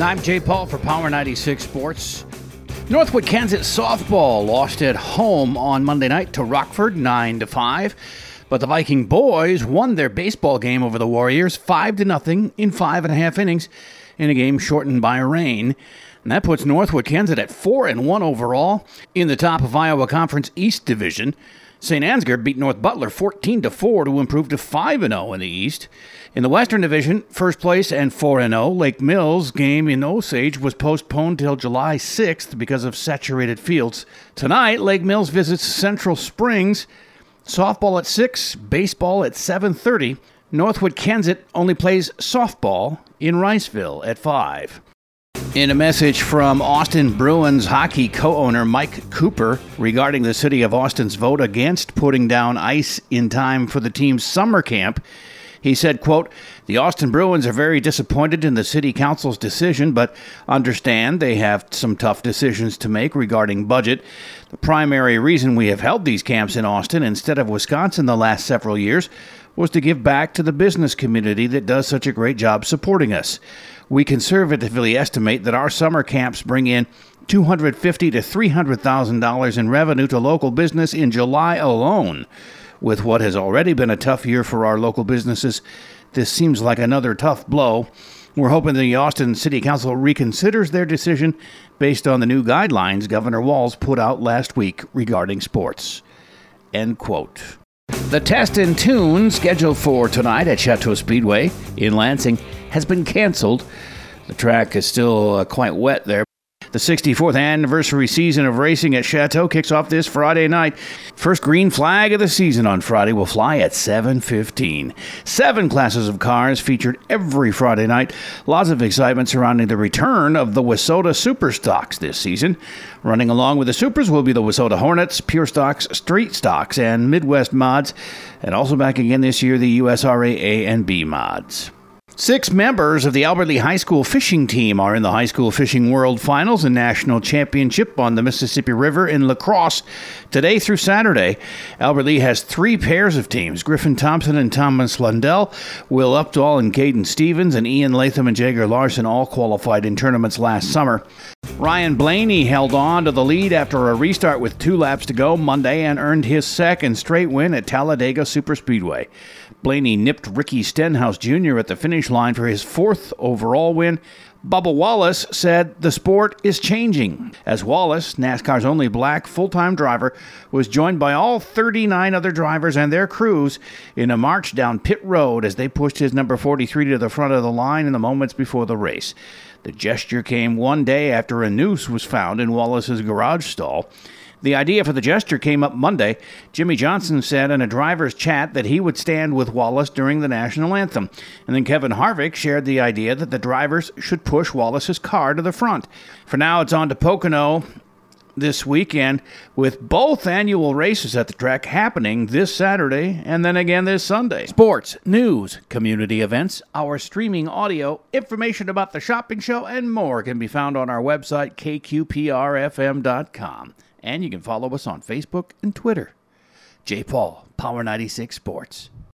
I'm Jay Paul for Power 96 Sports. Northwood, Kansas softball lost at home on Monday night to Rockford 9-5. But the Viking boys won their baseball game over the Warriors 5-0 in 5.5 innings in a game shortened by rain. And that puts Northwood, Kansas at 4-1 overall in the top of Iowa Conference East Division. St. Ansgar beat North Butler 14-4 to improve to 5-0 in the East. In the Western Division, first place and 4-0, Lake Mills game in Osage was postponed till July 6th because of saturated fields. Tonight, Lake Mills visits Central Springs. Softball at 6, baseball at 7:30. Northwood, Kansas only plays softball in Riceville at 5. In a message from Austin Bruins hockey co-owner Mike Cooper regarding the city of Austin's vote against putting down ice in time for the team's summer camp, he said, quote, "The Austin Bruins are very disappointed in the city council's decision, but understand they have some tough decisions to make regarding budget. The primary reason we have held these camps in Austin instead of Wisconsin the last several years was to give back to the business community that does such a great job supporting us. We conservatively estimate that our summer camps bring in $250,000 to $300,000 in revenue to local business in July alone. With what has already been a tough year for our local businesses, this seems like another tough blow. We're hoping the Austin City Council reconsiders their decision based on the new guidelines Governor Walz put out last week regarding sports." End quote. The Test and Tune scheduled for tonight at Chateau Speedway in Lansing has been canceled. The track is still quite wet there. The 64th anniversary season of racing at Chateau kicks off this Friday night. First green flag of the season on Friday will fly at 7:15. 7 classes of cars featured every Friday night. Lots of excitement surrounding the return of the WISSOTA Super Stocks this season. Running along with the Supers will be the WISSOTA Hornets, Pure Stocks, Street Stocks, and Midwest Mods. And also back again this year, the USRA A and B Mods. 6 members of the Albert Lea High School fishing team are in the High School Fishing World Finals and National Championship on the Mississippi River in La Crosse today through Saturday. Albert Lea has 3 pairs of teams. Griffin Thompson and Thomas Lundell, Will Updahl and Caden Stevens, and Ian Latham and Jager Larson all qualified in tournaments last summer. Ryan Blaney held on to the lead after a restart with 2 laps to go Monday and earned his second straight win at Talladega Superspeedway. Blaney nipped Ricky Stenhouse Jr. at the finish line for his 4th overall win. Bubba Wallace said the sport is changing. As Wallace, NASCAR's only black full-time driver, was joined by all 39 other drivers and their crews in a march down pit road as they pushed his number 43 to the front of the line in the moments before the race. The gesture came one day after a noose was found in Wallace's garage stall. The idea for the gesture came up Monday. Jimmy Johnson said in a driver's chat that he would stand with Wallace during the national anthem. And then Kevin Harvick shared the idea that the drivers should push Wallace's car to the front. For now, it's on to Pocono this weekend with both annual races at the track happening this Saturday and then again this Sunday. Sports, news, community events, our streaming audio, information about the shopping show, and more can be found on our website, kqprfm.com. And you can follow us on Facebook and Twitter. J. Paul, Power 96 Sports.